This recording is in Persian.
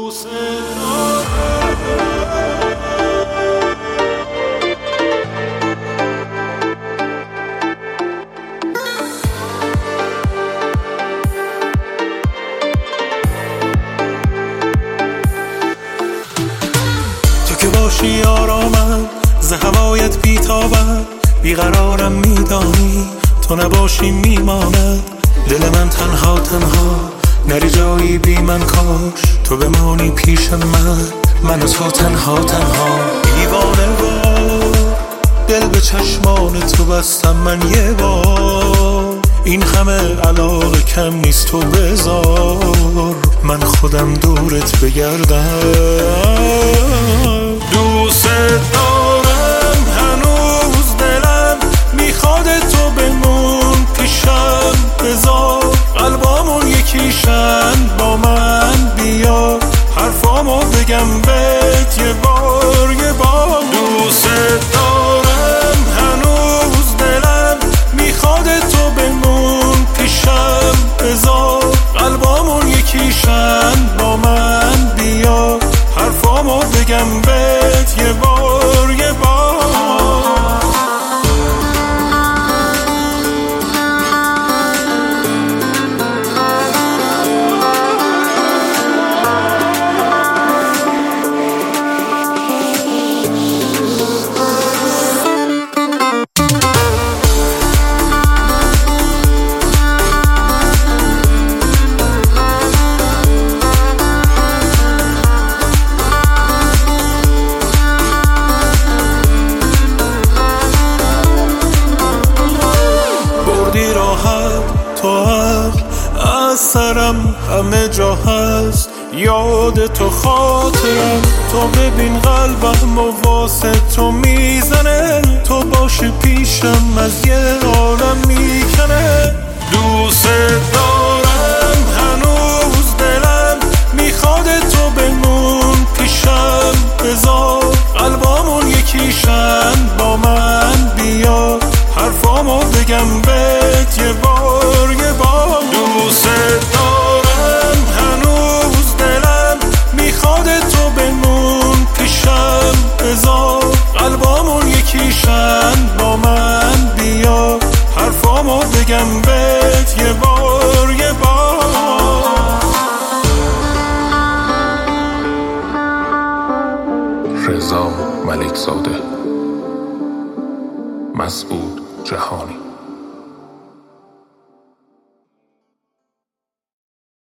تو که باشی آرامم ز هوایت بیتابم، بیقرارم میدانی تو نباشی میماند دل من تنها تنها، نری جایی بی من کاش تو بمانی پیش من و تو تنها تنها. دیوانه وار دل به چشمان تو بستم من یه بار، این همه علاقه کم نیست تو بذار من خودم دورت بگردم. دوست دارم هنوز دلم میخواد تو بمون پیشم، بذار قلبامون یکیشن با من بیا حرفامو بگم بهت یه بار یه بار. دوست دارم هنوز دلم میخواد تو بمون پیشم، بذار قلبامون یکیشن با من بیا حرفامو بگم بهت یه بار یه بار. تو حق از سرم همه جا هست، یاد تو خاطرم، تو ببین قلبم و واسه تو میزنه، تو باشی پیشم از یه عالم میکنه. دوست دارم هنوز دلم میخواد تو بمون پیشم، بذار قلبامون یکیشن با من بیا حرفامو بگم بهت یه بار یه بار. دوست دارم هنوز دلم میخواد تو بمون پیشم، بذار قلبامون یکیشن با من بیا حرفامو بگم بهت یه بار یه بار. رضا ملک زاده، مسعود جهانی.